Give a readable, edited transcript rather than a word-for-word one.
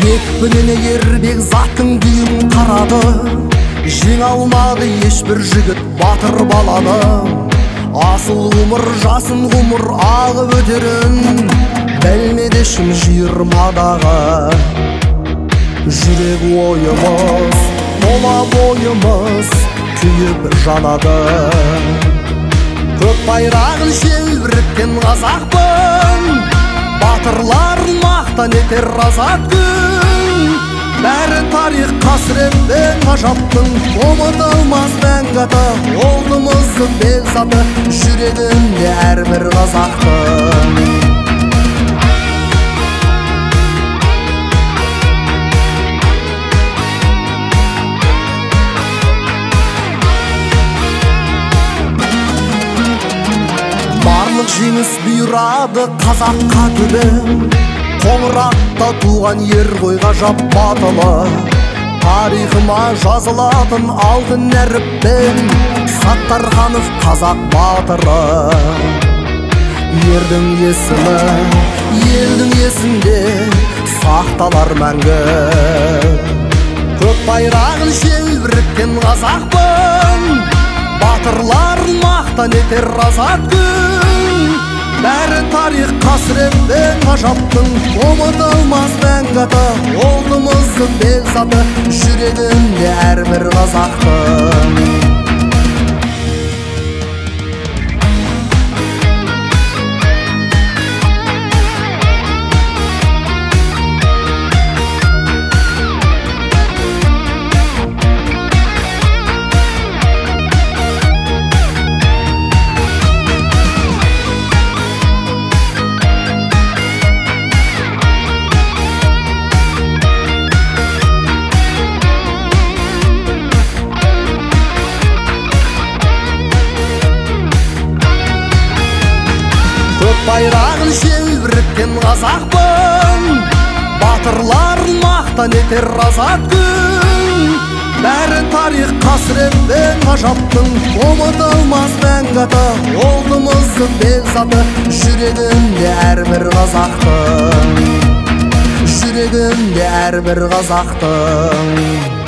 екпініне ербек заттың күйін қарады. Жеңе алмады ешбір жігіт батыр баланы. Асыл ғұмыр жасын ғұмыр ағып өтерін білмеді шын жиырмадағы. Жүрек ойымыз, мола бойымыз күйіп жанады. Көк байрағын желбіреткен қазақпын, батырларын мақтан етер азат күн. Бәрі тарих қасіретпен ғажаптың, ұмытылмас мәңгі аты, ұлтымыздың бекзаты, жүрегінде әрбір қазақтың. Барлық жеңіс бұйырады қазаққа түбі, қоңырақта туған ер ғой ғажап батылы. Тарихыма жазылатын алтын әріппен Саттарханов қазақ батыры. Ердің есімі елдің есінде сақталар мәңгі. Көк байрағын желбіреткен қазақпын, батырларын мақтан етер азат күн. Бәрі тарих қасіретпен ғажаптың, ұмытылмас мәңгі аты, ұлтымыздың бекзаты, жүрегінде әрбір қазақтың. Көк байрағын желбіреткен қазақпын, батырларын мақтан етер азат күн. Бәрі тарих қасіретпен ғажаптың, ұмытылмас мәңгі аты, ұлтымыздың бекзаты, жүрегінде әрбір қазақтың. Жүрегінде әрбір қазақтың.